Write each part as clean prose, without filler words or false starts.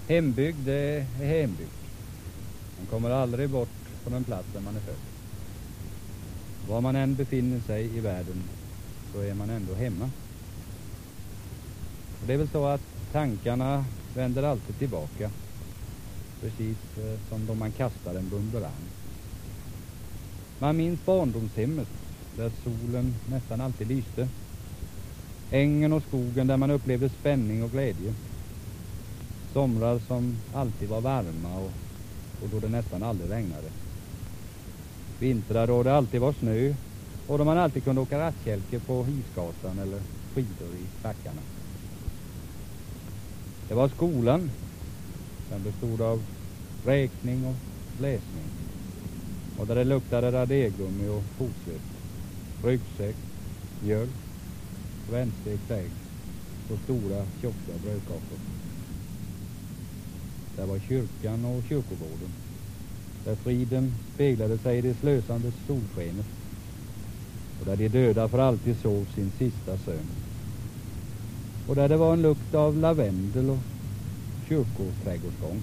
Hembygd, det är hembygd. Man kommer aldrig bort från den plats där man är född. Var man än befinner sig i världen så är man ändå hemma. Och det är väl så att tankarna vänder alltid tillbaka. Precis som då man kastar en bumerang. Man minns barndomshemmet där solen nästan alltid lyste. Ängen och skogen där man upplevde spänning och glädje. Somrar som alltid var varma och då det nästan aldrig regnade. Vintrar då det alltid var snö och då man alltid kunde åka rattkälke på isgatan eller skidor i backarna. Det var skolan. Den bestod av räkning och läsning. Och där det luktade radegummi och fotsvett, ryggsäck, mjölk, vänstekt ägg och stora tjocka brödkakor. Där var kyrkan och kyrkogården. Där friden speglade sig i det slösande solskenet. Och där de döda för alltid sov sin sista sömn. Och där det var en lukt av lavendel och kyrkoträdgårdsgång.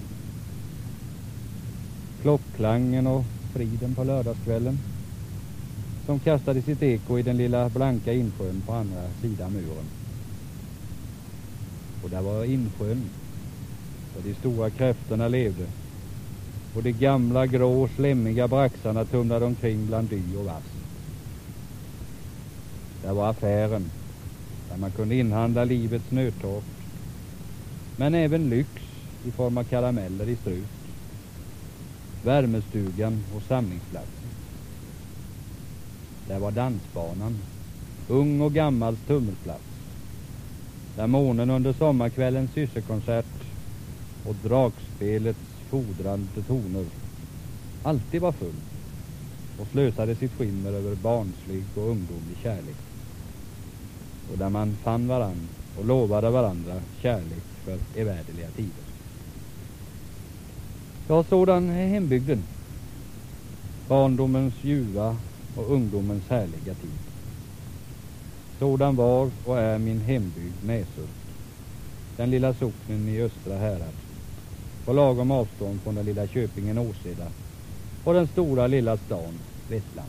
Klockklangen och friden på lördagskvällen som kastade sitt eko i den lilla blanka insjön på andra sidan muren. Och där var insjön där de stora kräftorna levde och de gamla grå slemmiga braxarna tumlade omkring bland dy och vass. Där var affären där man kunde inhandla livets nödtorft, men även lyx i form av karameller i strut, värmestugan och samlingsplatsen. Där var dansbanan, ung och gammals tummelplats, där månen under sommarkvällens sysselkonsert och dragspelets fordrande toner alltid var full och slösade sitt skimmer över barnslig och ungdomlig kärlek. Och där man fann varann och lovade varandra kärlek för evärdeliga tider. Ja, sådan är hembygden. Barndomens ljuva och ungdomens härliga tid. Sådan var och är min hembygd Näshult. Den lilla socknen i Östra Härad. På lagom avstånd från den lilla köpingen Åseda och den stora lilla stan Vetlanda.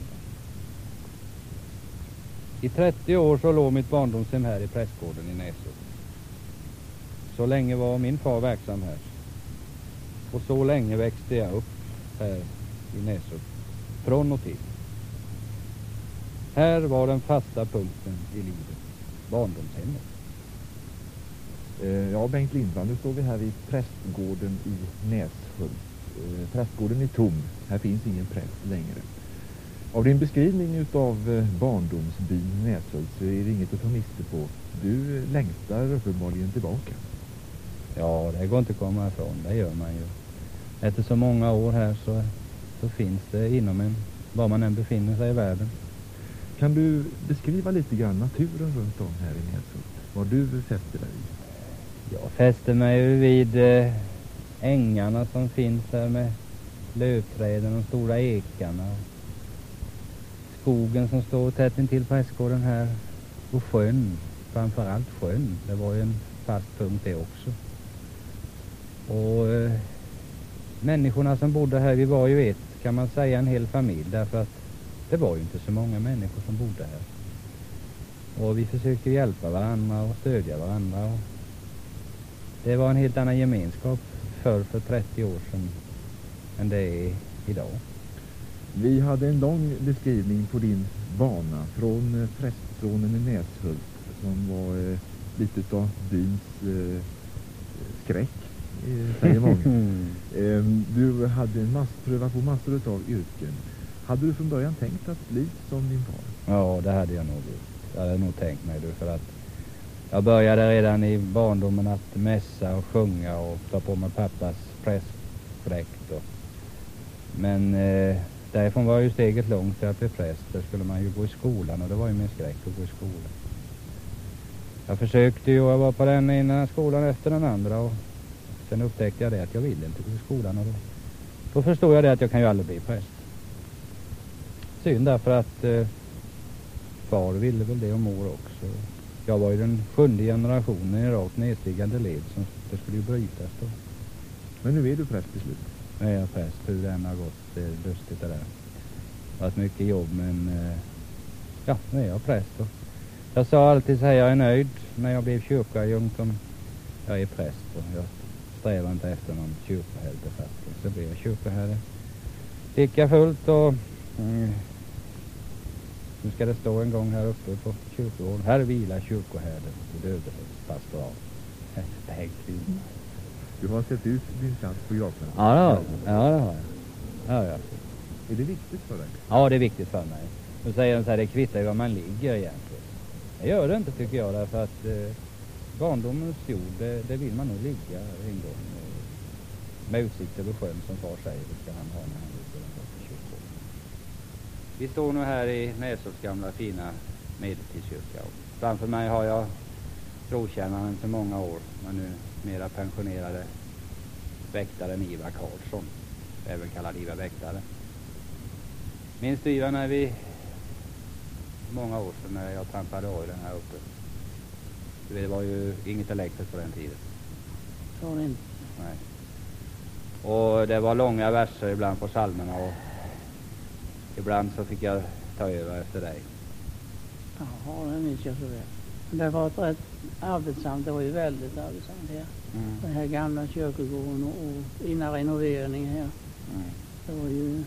I 30 år så låg mitt barndomshem här i prästgården i Näshult. Så länge var min far verksam här. Och så länge växte jag upp här i Näshult. Från och till. Här var den fasta punkten i livet. Barndomshemmet. Ja, Bengt Lindvall, nu står vi här vid prästgården i Näshult. Prästgården är tom. Här finns ingen präst längre. Av din beskrivning av barndomsbyn Näshult så är det inget att ta miste på. Du längtar uppenbarligen tillbaka. Ja, det går inte att komma ifrån. Det gör man ju. Efter så många år här så finns det inom en, var man än befinner sig i världen. Kan du beskriva lite grann naturen runt om här i Näshult? Vad du fäster dig i? Jag fäster mig vid ängarna som finns här med lövträden och stora ekarna. Skogen som står tätt intill prästgården här. Och sjön, framförallt sjön. Det var ju en fast punkt det också. Och människorna som bodde här, vi var ju kan man säga en hel familj. Därför att det var ju inte så många människor som bodde här. Och vi försökte hjälpa varandra och stödja varandra. Och det var en helt annan gemenskap för 30 år sedan än det är idag. Vi hade en lång beskrivning på din bana från prästsonen i Näshult som var lite av byns skräck, säger många. Du hade prövat på massor av yrken. Hade du från början tänkt att bli som din far? Ja, det hade jag nog gjort. Jag hade nog tänkt mig det, för att jag började redan i barndomen att mässa och sjunga och ta på mig pappas prästdräkt. Men därifrån var ju steget långt till att bli präst. Där skulle man ju gå i skolan och det var ju min skräck att gå i skolan. Jag försökte ju, jag var på den ena skolan efter den andra och sen upptäckte jag det att jag ville inte gå i skolan och då förstod jag det att jag kan ju aldrig bli präst. Synd därför att far ville väl det och mor också. Jag var ju den 7:e generationen i rakt nedstigande led som det skulle ju brytas då. Men nu är du präst till slut. Nu är jag präst, hur den har gått. Det är lustigt det där. Det har varit mycket jobb, men ja, nu är jag präst. Och jag sa alltid så här, jag är nöjd när jag blev kyrkoadjunkt om jag är präst. Och jag strävar inte efter någon kyrkoherdebefattning. Så blev jag kyrkoherde. Lika fullt och nu ska det stå en gång här uppe på kyrkogården. Här vilar kyrkoherden i Döderhus pastorat. Du har sett ut din tjänst på gravplatsen. Ja, det har jag. Ja. Är det viktigt för dig? Ja, det är viktigt för mig. Nu säger de så här, det kvittar ju var man ligger egentligen. Det gör det inte tycker jag, därför att barndomens jord, det vill man nog ligga en gång. Med utsikt över sjön som far säger, det ska han ha när han ligger den på kyrkogården. Vi står nu här i Näshults gamla fina medeltidskyrka. Framför mig har jag trotjänaren för många år, men nu mera pensionerade väktaren Ivar Karlsson, även kallad Ivar väktare. Minns du Ivar när vi många år sedan när jag trampade den här uppe? Det var ju inget elektriskt på den tiden. Så det inte. Nej. Och det var långa verser ibland på psalmerna och ibland så fick jag ta över efter dig. Jaha, det minns jag så väl. Det var ett rätt arbetsamt, det var ju väldigt arbetsamt här. Den här gamla kyrkogården och innan renoveringen här. Det var ju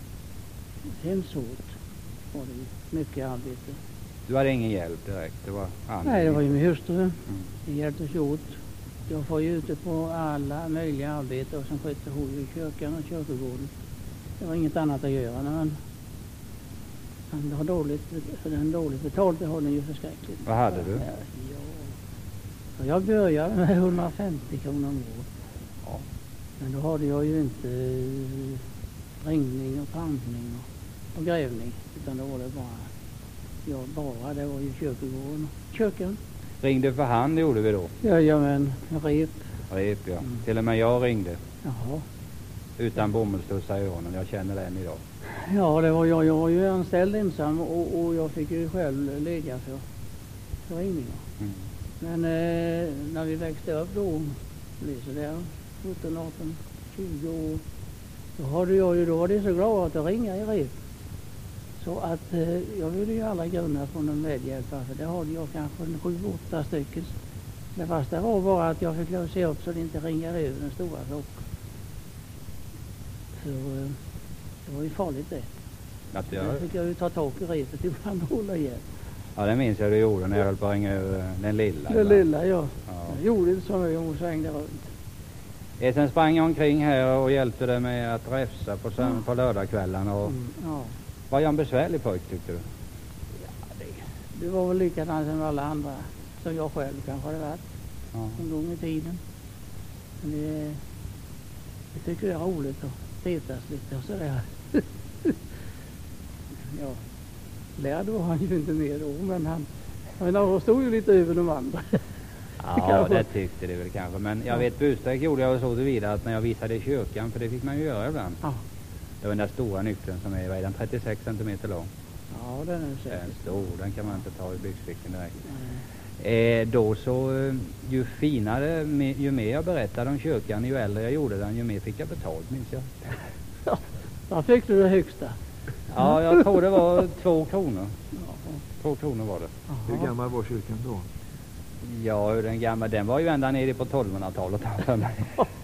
hemsvårt. Det var det mycket arbete. Du hade ingen hjälp direkt? Det var Nej, det var ju min hustru. Det hjälpte oss åt. Jag var ju ute på alla möjliga arbeten och som skötte hon i kyrkan och kyrkogården. Det var inget annat att göra när man har dåligt, för den dåligt betalt, det håller ju förskräckligt. Vad hade du? Ja. Så jag började med 150 kronor om året. Ja. Men då hade jag ju inte ringning och trampning och grävning, utan då var det det var ju kyrkogården och kyrkan. Ringde för hand gjorde vi då? Ja, men rep. Rep, ja. Till och med jag ringde. Jaha. Utan bomullstussar i öronen, jag känner den idag. Ja, det var jag var ju anställd ensam och jag fick ju själv lägga för ringningar. Men när vi växte upp då där 17, 18, 20 år, då var det så glad att ringa i rep. Så att jag ville ju alla grunna från en medhjälpare, för det hade jag kanske 7-8 stycken. Det fasta var bara att jag fick lov att se upp så det inte ringar över den stora klockan. Så det var ju farligt det. Då fick jag ju ta tag i repet ibland och hålla igen. Ja, det minns jag du gjorde när jag höll på att ringa över den lilla. Den lilla, ja. Jag gjorde inte så mycket, hon svängde runt. Sen sprang jag omkring här och hjälpte dig med att räfsa på lördagskvällarna. Och var jag en besvärlig pojk tyckte du? Ja, det var väl likadant som alla andra som jag själv kanske hade varit en gång i tiden. Men det tycker jag är roligt att retas lite och sådär. Ja, lärd var han ju inte mer då, men han stod ju lite över de andra. Ja, det tyckte det väl kanske. Men jag vet, bussträck gjorde jag så vidare att när jag visade i kyrkan, för det fick man ju göra ibland. Ja. Det var den där stora nyckeln som är redan 36 cm lång. Ja, den är säkert. Den stor, den kan man inte ta i byxfickan direkt. Då så, ju finare, ju mer jag berättade om kyrkan, ju äldre jag gjorde den, ju mer fick jag betalt, minns jag. Ja, då fick du det högsta. Ja, jag tror det var 2 kronor. 2 kronor var det. Aha. Hur gammal var kyrkan då? Ja, den var ju ända nere på 1200-talet för mig.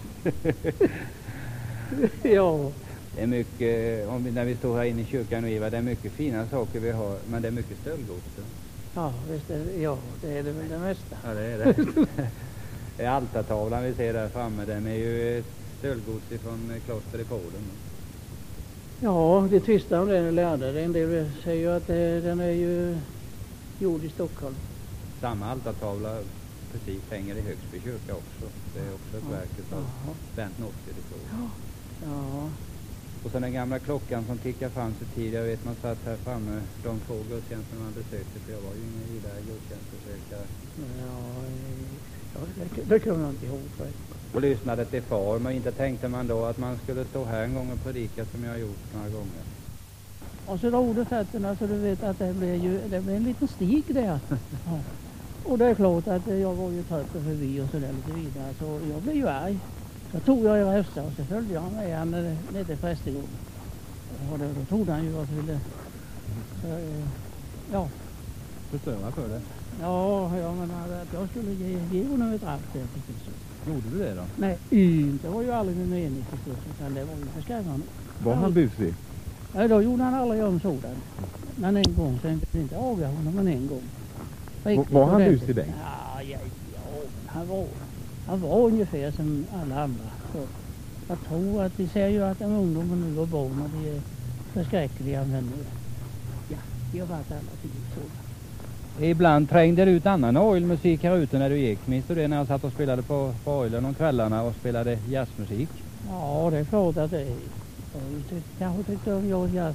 Ja. Det är mycket, när vi står här inne i kyrkan och Ivar, det är mycket fina saker vi har, men det är mycket stöldgods. Ja, visst det är det väl det mesta. Ja, det är det. Det är altartavlan vi ser där framme, den är ju ett stöldgods ifrån kloster i Polen. Ja, det tvistar om den är lärde. En del säger ju att den är ju gjord i Stockholm. Samma altartavla precis hänger i Högsby kyrka också. Det är också ett verk av Bent Norske. Ja. Och sen den gamla klockan som tickar fram så tid. Jag vet man satt här framme de få gudstjänster man besökte, för jag var ju ingen vidare gudstjänstbesökare. Ja, det kommer jag inte ihåg faktiskt. Och lyssnade till far, men inte tänkte man då att man skulle stå här en gång och predika som jag har gjort några gånger. Och så drog du fötterna så du vet att det blev en liten stig där. Ja. Och det är klart att jag var ju trött och förbi och så där lite vidare, så jag blev ju arg. Så tog jag era hästar och så följde jag med han ner till prästegården. Och då trodde han ju att jag ville Förstöra för det. Ja, jag menade att jag skulle ge honom ett rapp där förstås. Gjorde du det då? Nej, det var ju aldrig min mening förstås, utan det var ju för skrämmande. Var han busig? Ja, då gjorde han aldrig om sådan. Men en gång, sen inte aga honom, men en gång. Var han busig, Bengt? Ja, han var ungefär som alla andra. Så jag tror att de säger ju att de ungdomen nu var barn och de är förskräckliga, men ja, de har varit alla tidigt så. Ibland trängde du ut annan orgelmusik här ute när du gick. Minns du det när jag satt och spelade på orgeln om kvällarna och spelade jazzmusik? Ja, det är klart att det är. Kanske tyckte om jag jazz.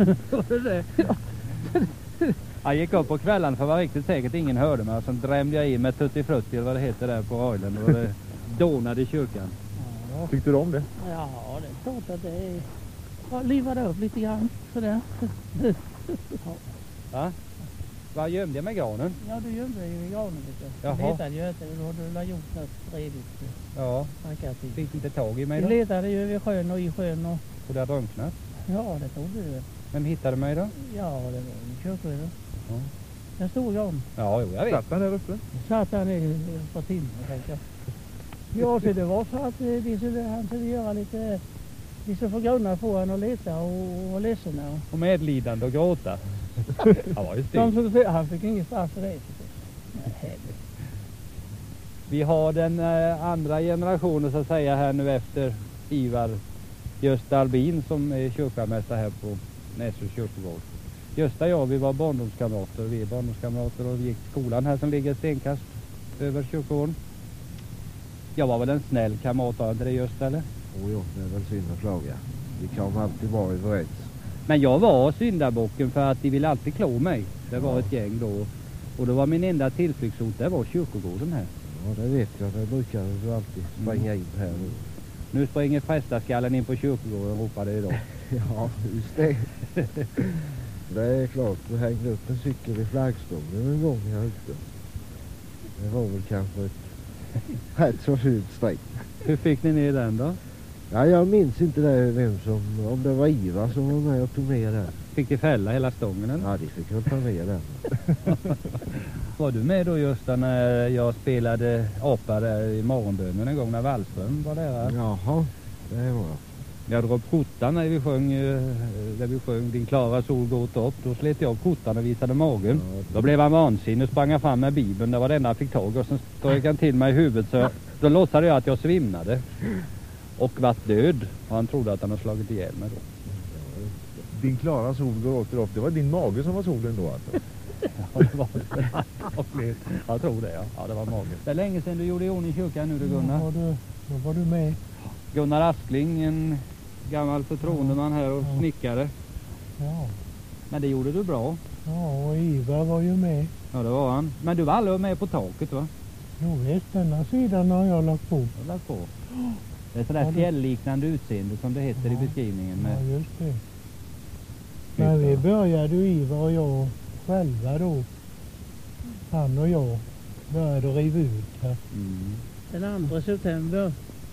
Jag gick upp på kvällen för att vara riktigt säkert ingen hörde mig. Och så drämde jag i med tutti frutti eller vad det heter där på orgeln. Och det dånade i kyrkan. Ja. Tyckte du om det? Ja, det är klart att det är. Jag livade upp lite grann sådär. Ja. Va? Vad gömde jag med granen? Ja, du gömde ju i granen lite. Jaha. Du letade ju efter, du hade gjort något redigt. Ja, fick inte tag i mig Du då? letade ju över sjön och i sjön och... Och det hade drunknat. Ja, det tog du. Vem hittade mig då? Ja, det var ju kyrkoherden. Ja. Den stod granen. Ja, jo, jag vet. Satt han där uppe? Satt han i ett par timmar, tänkte jag. Ja, så det var så att han skulle göra lite... De skulle få grunna på honom och leta och vara ledsen. Och medlidande och gråta. Ja, var ju still. Han fick inget straff för det. Vi har den andra generationen så att säga här nu efter Ivar Gösta Albin som är kyrkomästare här på Näshults kyrkogård. Gösta och jag, vi var barndomskamrater. Vi är barndomskamrater och vi gick till skolan här som ligger stenkast över kyrkogården. Jag var väl en snäll kamrat, var inte det Gösta eller? Jo, det är väl synd att klaga. Vi kan alltid vara överens. Men jag var syndabocken för att de ville alltid klå mig. Det var ett gäng då. Och det var min enda tillflyktsort, det var kyrkogården här. Ja, det vet jag. Det brukar du alltid springa in här nu. Nu springer prästaskallen in på kyrkogården, ropade idag. Ja, just det. Det är klart, du hängde upp en cykel vid flaggstången en gång här ute. Det var väl kanske ett rätt så fult streck. Hur fick ni ner den då? Ja, jag minns inte det, om det var Ivar som var med och tog ner den. Fick de fälla hela stången eller? Ja, de fick väl ta ner den. Var du med då just när jag spelade apa där i morgonbönen en gång när Wallström var där? Jaha, det var jag. Jag drog upp skjortan när vi sjöng Din klara sol gått upp. Då slet jag upp skjortan och visade magen. Ja, då blev han vansinnig och sprang fram med Bibeln. Det var det enda han fick tag och sen strök han till mig i huvudet. Så då låtsade jag att jag svimnade. Och vart död. Och han trodde att han hade slagit ihjäl mig då. Din klara sol går åter upp. Det var din mage som var solen då alltså? Ja, det var det. Jag tror det, ja. Ja, det var magen. Det är länge sedan du gjorde i ordning kyrkan nu, Gunnar. Ja, då var du med. Gunnar Askling, en gammal förtroendeman här och snickare. Ja. Men det gjorde du bra. Ja, och Ivar var ju med. Ja, det var han. Men du var aldrig med på taket, va? Jo, visst, denna sidan har jag lagt på. Du har lagt på. Det är sådär fjällliknande utseende som det heter i beskrivningen. Med... Ja, just det. Men vi började ju Ivar och jag själva då. Han och jag började riva ut här. Mm. Den 2 september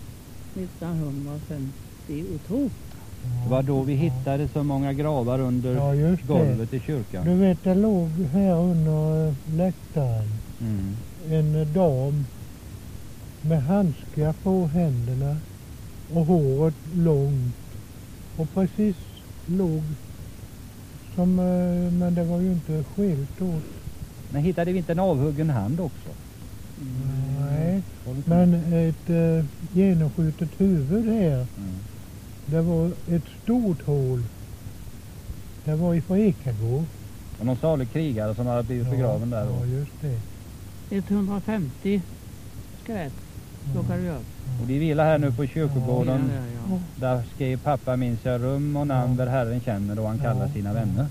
1952. Det var då vi hittade så många gravar under golvet i kyrkan. Du vet, det låg här under läktaren en dam med handskar på händerna och håret långt. Och precis låg som, men det var ju inte skilt åt. Men hittade vi inte en avhuggen hand också? Nej, men ett genomskjutet huvud här. Det var ett stort hål. Det var ifrån Ekagård. Och någon salig krigare som hade blivit begraven där. Ja, just det. 150 skelett plockade vi upp. Och de vilar här nu på kyrkogården. Ja. Där skrev pappa minns jag rum och namn där Herren känner då han kallar sina vänner.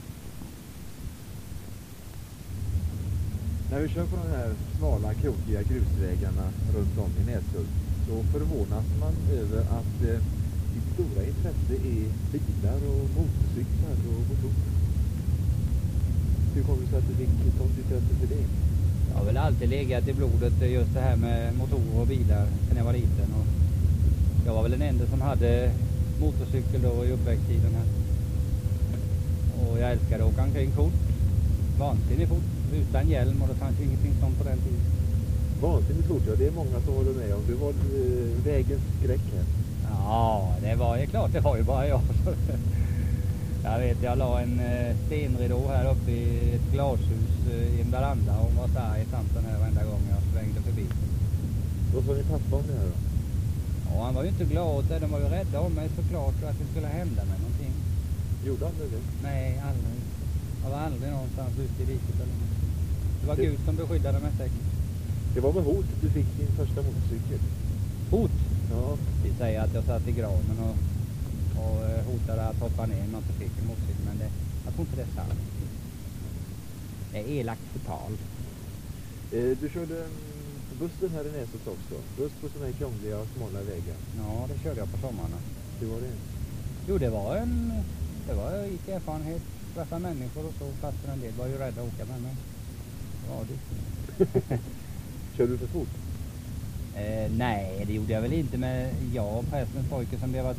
När vi kör på de här smala, krokiga grusvägarna runt om i Näshult så förvånas man över att ditt stora intresse är bilar och motorcyklar och motorer. Hur kommer det sig att du fick sånt intresse för det? Jag har väl alltid legat i blodet just det här med motorer och bilar när jag var liten. Och Jag var väl den enda som hade motorcykel då i uppväxttiden här. Och jag älskade att åka omkring fort. Vansinnigt fort. Utan hjälm, och det fanns ju ingenting sånt på den tiden. Vansinnigt fort, ja. Det är många som håller med om. Du var vägens skräck här. Ja, det var ju klart. Det var ju bara jag. Jag vet, jag la en stenridå här uppe i ett glashus i en veranda. Och var så här i tanten här varenda gång jag svängde förbi. Vad sa din pappa om det här då? Ja, han var ju inte glad åt det. De var ju rädda om mig såklart, för att det skulle hända mig någonting. Gjorde han det? Nej, aldrig. Jag var aldrig någonstans ute i diket eller något. Det var Gud som beskyddade mig säkert. Det var med hot du fick din första motorcykel. Hot? Ja. Vi säger att jag satt i granen och hotade att hoppa ner när jag inte fick en motorcykel, men jag tror inte det är sant. Det är elakt total. Du körde bussen här i Näset också. Buss på sådana här krångliga och smala vägar. Ja, det körde jag på sommarna. Hur var det? Jo, det var en rik erfarenhet. Träffa människor och så, fast en del var ju rädda att åka med mig. Ja, det. Körde du för fort? Nej, det gjorde jag väl inte, men jag och prästens pojke som vi har varit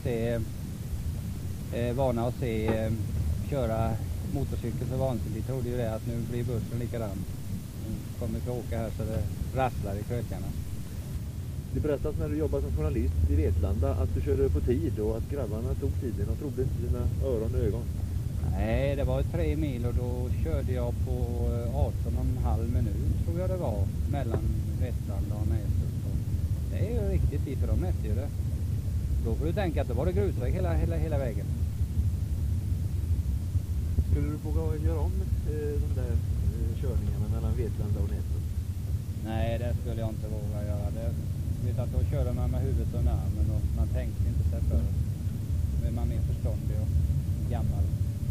vana att se köra motorcykel så vansinnigt, trodde ju det att nu blir bussen likadan. Nu kommer vi att åka här så det rasslar i krökarna. Det berättas när du jobbade som journalist i Vetlanda att du körde på tid och att grabbarna tog tiden och trodde inte dina öron och ögon. Nej, det var 3 mil och då körde jag på 18,5 minut tror jag det var, mellan Vetlanda och Näset. Det är ju riktigt dit, för de mätte ju det. Då får du tänka att det var det grusväg hela vägen. Skulle du våga göra om de där körningarna mellan Vetlanda och Näset? Nej, det skulle jag inte våga göra. Det, vet att då körde man med huvudet under armen och man tänkte inte sig för. Nu är man mer förståndig och gammal.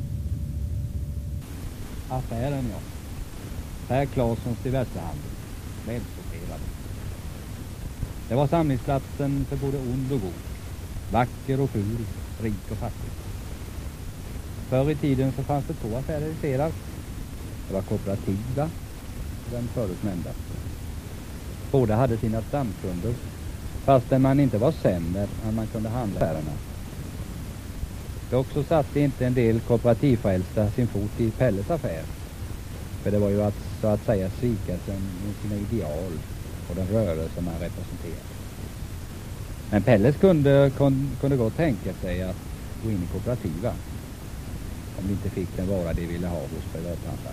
Affären, ja. Per Claessons diversehandel. Välsorterad. Det var samlingsplatsen för både ond och god. Vacker och ful, rik och fattig. Förr i tiden så fanns det 2 affärer i Serad. Det var kooperativa och den förut nämnda. Båda hade sina stamkunder, fastän man inte var sämre än man kunde handla affärerna. Dock så satte inte en del kooperativfrälsta sin fot i Pelles affär. För det var ju att så att säga svika sina ideal och den rörelse man representerade. Men Pelles kunde gott tänka sig att gå in i kooperativa om de inte fick den vara de ville ha hos privathandlare.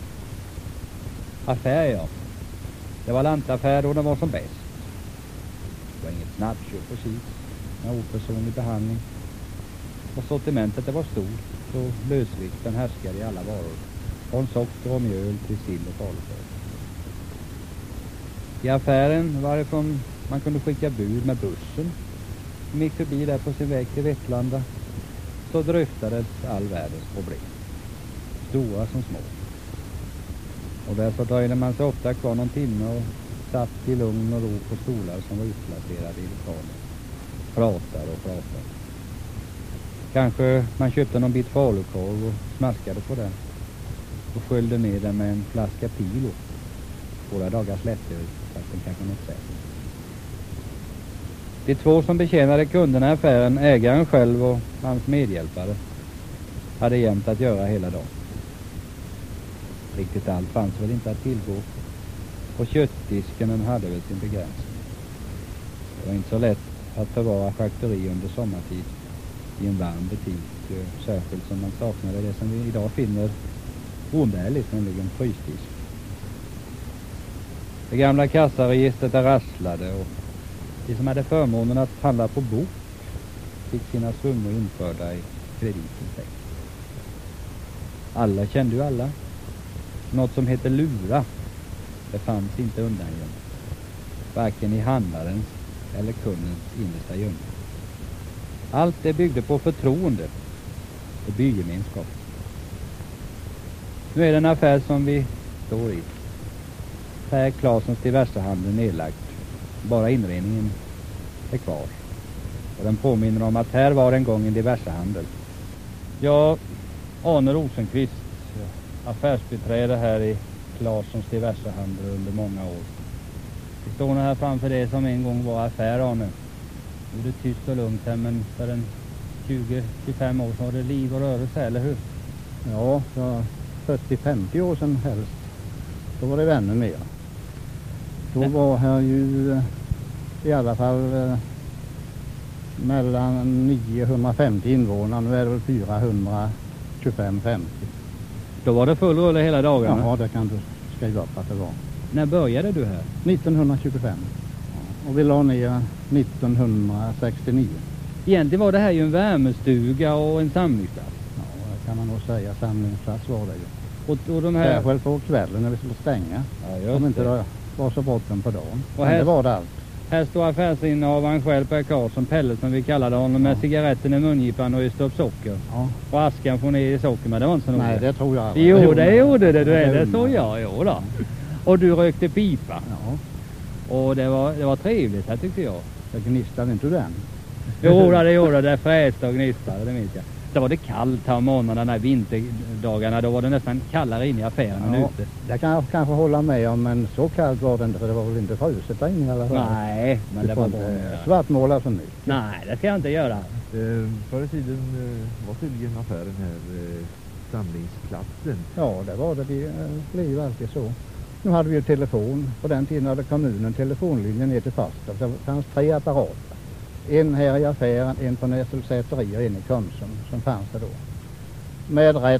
Affär, ja. Det var lantaffär då den var som bäst. Det var inget snabbköp precis, med opersonlig behandling. Och sortimentet det var stort och lösvikten härskade i alla varor. Från socker och mjöl till sill och falukorv. I affären varifrån man kunde skicka bud med bussen som gick förbi där på sin väg till Vetlanda, så dryftades all världens problem. Stora som små. Och där så dröjde man sig ofta kvar någon timme och satt i lugn och ro på stolar som var utplacerade i lokalen. Pratade. Kanske man köpte någon bit falukorv och smaskade på den. Och sköljde ner den med en flaska Pilo. Båda dagars lättöl, fast den kanske något sätt. De 2 som betjänade kunderna i affären, ägaren själv och hans medhjälpare, hade jämt att göra hela dagen. Riktigt allt fanns väl inte att tillgå. Och köttdisken den hade väl sin begränsning. Det var inte så lätt att förvara charkuteri under sommartid i en varm butik, särskilt som man saknade det som vi idag finner oumbärligt, nämligen frysdisk. Det gamla kassaregistret rasslade och de som hade förmånen att handla på bok fick sina summor införda i kreditintäkt. Alla kände ju alla. Något som heter lura, det fanns inte undangömt. Varken i handlarens eller kundens innersta gömma. Allt det byggde på förtroende och bygemenskap. Nu är det en affär som vi står i. Per Claessons diversehandel nedlagt. Bara inredningen är kvar. Och den påminner om att här var en gång en diversehandel. Jag, Arne Rosenqvist, affärsbiträde här i Claessons diversehandel under många år. Vi står här framför det som en gång var affär, Arne. Nu är det tyst och lugnt här, men för en 20-25 år sedan var det liv och rörelse, eller hur? Ja, för 40-50 år sedan helst. Då var det ännu mer. Då var här ju i alla fall mellan 950 invånare. Nu är det väl 425-50. Då var det full rulle hela dagen. Ja, det kan du skriva upp att det var. När började du här? 1925. Och vi la ner 1969. Egentligen var det här ju en värmestuga och en samlingsplats. Ja, det kan man nog säga. Samlingsplats var det ju. Och de här... Särskilt på kvällen när vi skulle stänga. Ja, just Om inte det. det var så bråttom på dagen. Och Men det var det allt. Här står affärsinnehavaren själv, Per Karlsson, Pelle som vi kallade honom, med cigaretten i mungipan och just upp socker. Ja. Och askan får ner i socker, men det var inte så noga. Nej, det tror jag aldrig. Jo, det gjorde det. det Det så jag, jo då. Och du rökte pipa. Ja, Och det var trevligt här, tyckte jag. jag gnistade inte den. Jo, det gjorde det. Fräste och gnistade, det minns jag. Så var det kallt här om morgonen, när vinterdagarna. Då var det nästan kallare inne i affären än ute. Det kan jag kanske hålla med om, men så kallt var det inte, för det var väl inte fruset där inne i alla fall. Nej, men Du det får var inte bra. svartmåla för mycket. Nej, det ska jag inte göra. Förr i tiden var tydligen affären här samlingsplatsen. Ja, det var det. Det blev ju alltid så. Nu hade vi ju telefon. På den tiden hade kommunen telefonlinjen ner till Fasta. Det fanns 3 apparater. En här i affären, en på Näshults säteri och en i Konsum som fanns det då. Med rätt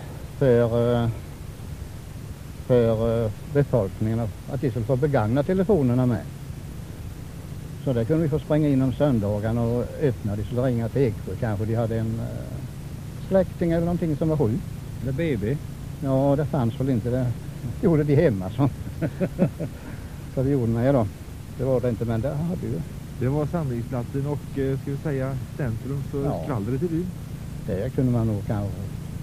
för befolkningen att de skulle få begagna telefonerna med. Så där kunde vi få springa in om söndagarna och öppna. De skulle ringa till Eksjö. Kanske de hade en släkting eller någonting som var sjuk. Eller baby. Ja, det fanns väl inte. Det gjorde de hemma. Så det gjorde mig då. Det var det inte, men det hade ju. Det var samlingsplatsen och ska vi säga centrum för skvallret i byn. Det kunde man nog kanske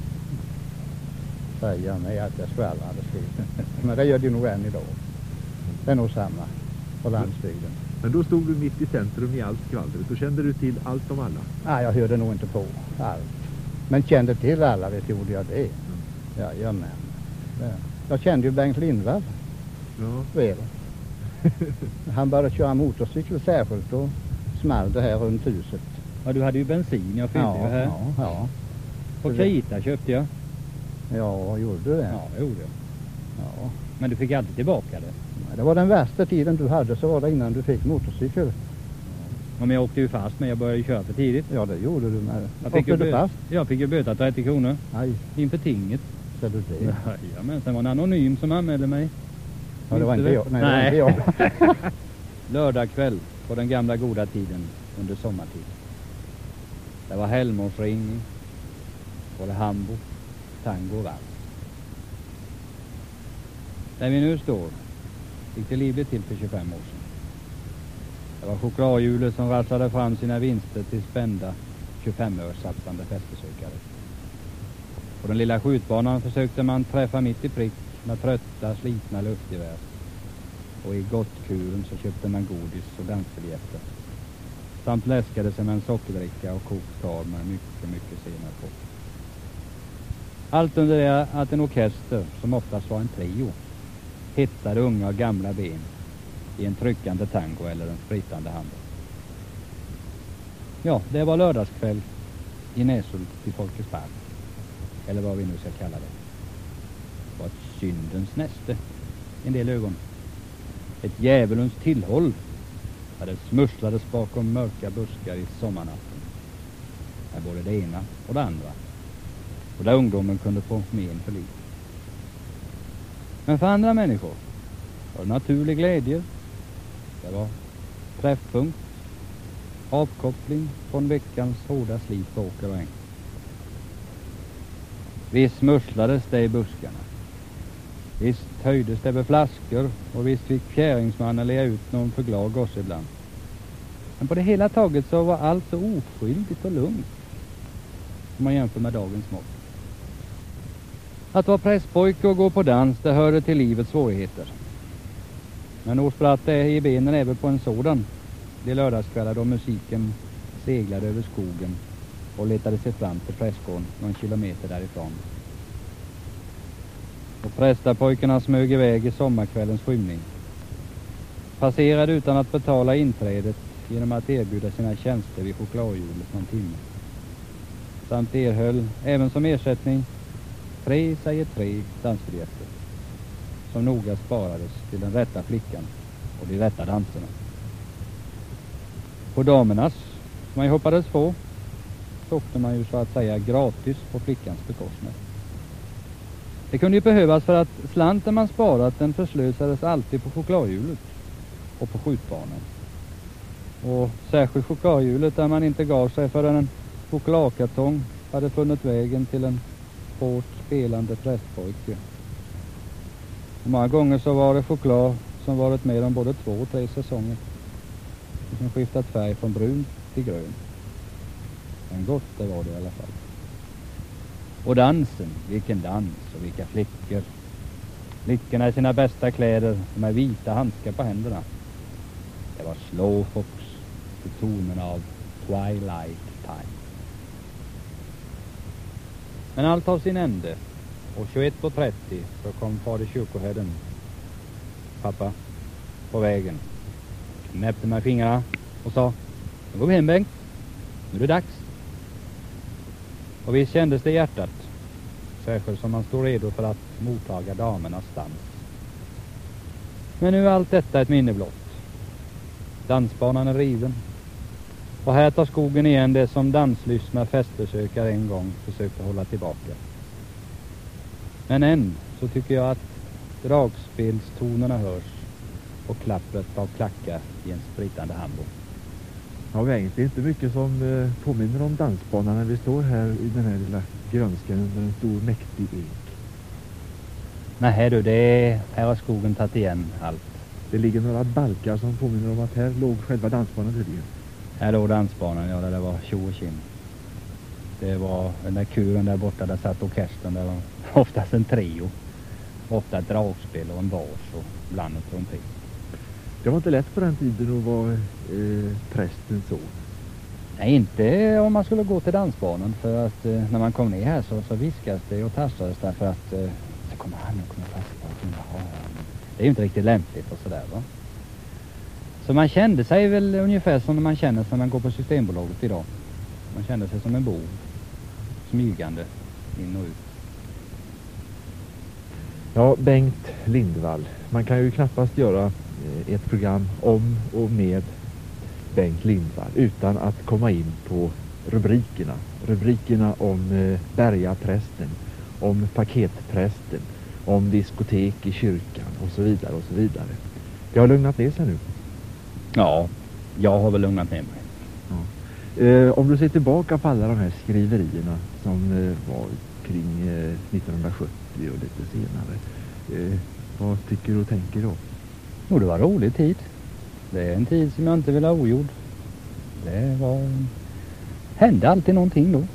säga med att det skvallrade lite. Men det gör det nog än idag. Det är nog samma på landsbygden. Men då stod du mitt i centrum i allt skvallret och kände du till allt om alla? Nej, jag hörde nog inte på allt. Men kände till alla, vet gjorde jag det. Jajamän. Jag kände ju Bengt Lindvall. Ja. Väl. Han började köra motorcykel särskilt och small det här runt huset. Ja, du hade ju bensin, jag fyllde ju här. Ja. På krita köpte jag. Ja, gjorde du det? Ja, det gjorde jag. Ja. Men du fick alltid tillbaka det. Det var den värsta tiden du hade, så var det innan du fick motorcykel. Ja, men jag åkte ju fast, men jag började ju köra för tidigt. Ja, det gjorde du med. Jag fick ju böta 30 kronor. Nej, Inför tinget. så du det? Ja, men sen var en anonym som anmälde mig. Ja, det var inte jag. Nej, det var inte jag. Lördag kväll på den gamla goda tiden under sommartid. Det var helgmålsringning. Var det hambo, tango och vals. Där vi nu står gick det livligt till för 25 år sedan. Det var chokladhjulet som rasslade fram sina vinster till spända 25-örssatsande festbesökare. På den lilla skjutbanan försökte man träffa mitt i prick med trötta, slitna luftgevär. Och i gottkuren så köpte man godis och dansbiljetter. Samt läskade sig med en sockerdricka och kokt korv med mycket senare på. Allt under det att en orkester, som oftast var en trio, hittade unga och gamla ben i en tryckande tango eller en spritande handel. Ja, det var lördagskväll i Näshult i Folkets park. Eller vad vi nu ska kalla det. Det var ett syndens näste i en del ögon. Ett djävulens tillhåll där det smusslades bakom mörka buskar i sommarnatten. Där både det ena och det andra. Och där ungdomen kunde få men för livet. Men för andra människor var det naturlig glädje. Det var träffpunkt. Avkoppling från veckans hårda slit på åker och äng. Visst smusslades det i buskarna. Visst höjdes det med flaskor och visst fick fjäringsmannen lea ut någon för glad gosse ibland. Men på det hela taget så var allt så oskyldigt och lugnt om man jämför med dagens mått. Att vara prästpojke och gå på dans, det hörde till livets svårigheter. Men nog spratt det i benen även på en sådan. De lördagskvällar då musiken seglade över skogen och letade sig fram till prästgården någon kilometer därifrån. Och prästapojkarna smög iväg i sommarkvällens skymning. Passerade utan att betala inträdet genom att erbjuda sina tjänster vid chokladhjulet någon timme. Samt erhöll även som ersättning 3 dansbiljetter som noga sparades till den rätta flickan och de rätta danserna. På damernas, som man ju hoppades få, så åkte man ju så att säga gratis på flickans bekostnad. Det kunde ju behövas för att slanten man sparat den förslösades alltid på chokladhjulet och på skjutbanan. Och särskilt chokladhjulet där man inte gav sig förrän en chokladkartong hade funnit vägen till en hårt spelande prästpojke. Och många gånger så var det choklad som varit med om både 2 och 3 säsonger. Och som skiftat färg från brun till grön. Men gott det var det i alla fall. Och dansen, vilken dans och vilka flickor. Flickorna i sina bästa kläder med vita handskar på händerna. Det var slowfox till tonerna av Twilight Time. Men allt har sin ände. Och 21:30 så kom fader kyrkoherden, pappa, på vägen. Knäppte med fingrarna och sa: "Nu går vi hem, Bengt. Nu är det dags." Och visst kändes det i hjärtat. Särskilt som man stod redo för att mottaga damernas dans. Men nu är allt detta ett minne blott. Dansbanan är riven. Och här tar skogen igen det som danslystna festbesökare en gång försökte hålla tillbaka. Men än så tycker jag att dragspelstonerna hörs och klappret av klackar i en spritande hambo. Ja, det är inte mycket som påminner om dansbanan när vi står här i den här lilla grönskan under en stor mäktig ek. Nej du, här har skogen tagit igen allt. Det ligger några balkar som påminner om att här låg själva dansbanan tydligen. Här låg dansbanan, ja, där det var tjo och kim. Det var den där kuren där borta, där satt orkestern, där var oftast en trio. Ofta ett dragspel och en bas och ibland en trumpet. Det var inte lätt på den tiden att vara prästens son. Nej, inte om man skulle gå till dansbanan, för att när man kom ner här så viskades det och tassades därför att så kommer han och kommer fast. Det är ju inte riktigt lämpligt och sådär, va. Så man kände sig väl ungefär som man känner sig när man går på Systembolaget idag. Man kände sig som en bov, smygande in och ut. Ja, Bengt Lindvall. Man kan ju knappast göra ett program om och med Bengt Lindvall utan att komma in på rubrikerna. Rubrikerna om Bergaprästen, om paketprästen, om diskotek i kyrkan och så vidare och så vidare. Det har lugnat ner sig nu. Ja, jag har väl lugnat ner mig. Ja. Om du ser tillbaka på alla de här skriverierna som var kring 1970 och lite senare. Vad tycker du och tänker då? Jo, det var en rolig tid. Det är en tid som jag inte vill ha ogjord. Hände alltid någonting då.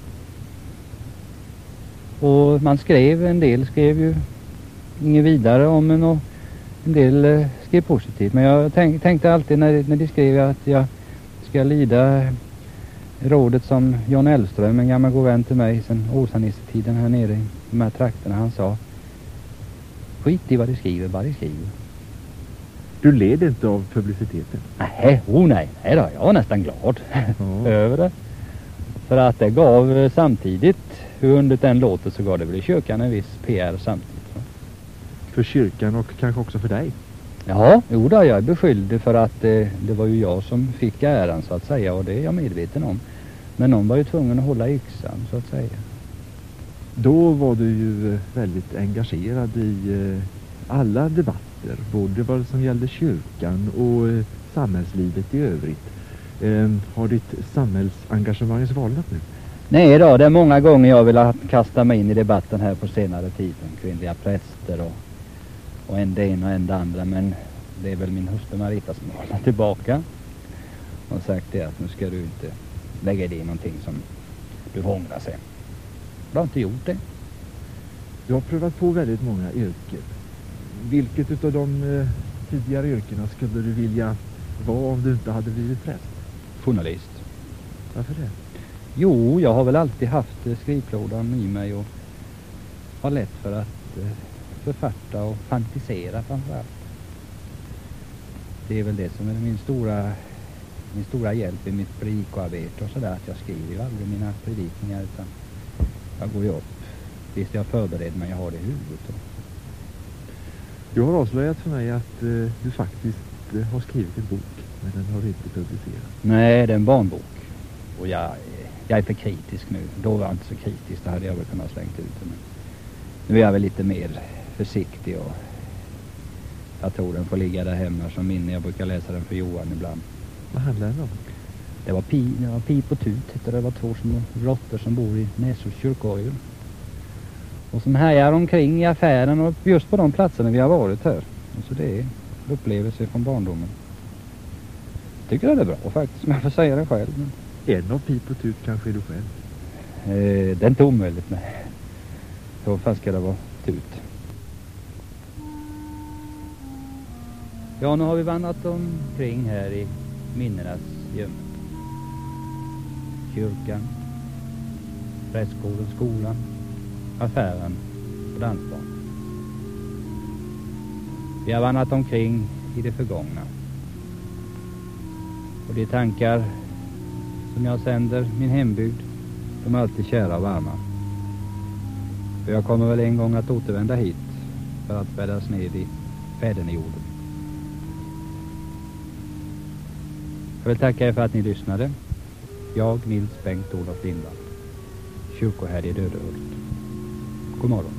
Och man en del skrev ju inget vidare om en del skrev positivt. Men jag tänkte alltid när de skrev att jag ska lyda rådet som John Elfström, en gammal god vän till mig sen Åsa-Nisse-tiden här nere i de här trakterna, han sa: skit i vad de skriver, bara de skriver. Du led inte av publiciteten? Nej då, jag var nästan glad över det. För att det gav samtidigt, hur under den låten så gav det väl i kyrkan en viss PR samtidigt. Så. För kyrkan och kanske också för dig? Ja, jag är beskylld för att det var ju jag som fick äran så att säga, och det är jag medveten om. Men någon var ju tvungen att hålla yxan så att säga. Då var du ju väldigt engagerad i alla debatter, både vad som gällde kyrkan och samhällslivet i övrigt. Har ditt samhällsengagemang svalnat nu? Nej då, det är många gånger jag vill kasta mig in i debatten här på senare tiden. Kvinnliga präster och en det ena och en det andra. Men det är väl min hustru Marita som håller tillbaka. Och sagt det att nu ska du inte lägga dig i någonting som du ångrar sig. Du har inte gjort det. Du har prövat på väldigt många yrken. Vilket av de tidigare yrkena skulle du vilja vara om du inte hade blivit präst? Journalist. Varför det? Jo, jag har väl alltid haft skrivklådan i mig och har lätt för att författa och fantisera framförallt. Det är väl det som är min stora min stora hjälp i mitt predikoarbete och sådär, att jag skriver ju aldrig mina predikningar, utan jag går ju upp. Visst, jag förbereder mig, jag har det i huvudet. Du har avslöjat för mig att du faktiskt har skrivit en bok, men den har inte publicerats. Nej, det är en barnbok. Och jag är för kritisk nu. Då var jag inte så kritisk, då hade jag väl kunnat slängt ut den. Nu är jag väl lite mer försiktig och jag tror den får ligga där hemma som minne. Jag brukar läsa den för Johan ibland. Vad handlar den om? Det var Pip och Tut. Det var 2 små råttor som bor i Näshults kyrkorgel. Och som härjar omkring i affären och just på de platserna vi har varit här. Och så det är upplevelser från barndomen. Jag tycker det är bra faktiskt, om jag får säga det själv. Men... En av Pip och Tut kanske är du själv? Det är inte omöjligt, nej. Så fan ska det vara Tut. Ja, nu har vi vandrat omkring här i minnenas gömmen. Kyrkan, prästgården, skolan, affären och dansbanan. Vi har vandrat omkring i det förgångna. Och de tankar som jag sänder min hembygd, de är alltid kära och varma. För jag kommer väl en gång att återvända hit för att bäddas ned i fädernejorden. Jag vill tacka er för att ni lyssnade. Jag, Nils Bengt-Olof Lindvall, kyrkoherde i Dödehult. God morgon.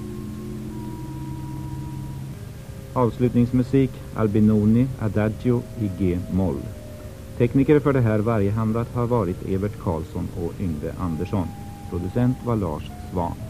Avslutningsmusik Albinoni Adagio i G-moll. Tekniker för det här varjehandlat har varit Evert Karlsson och Yngve Andersson. Producent var Lars Svan.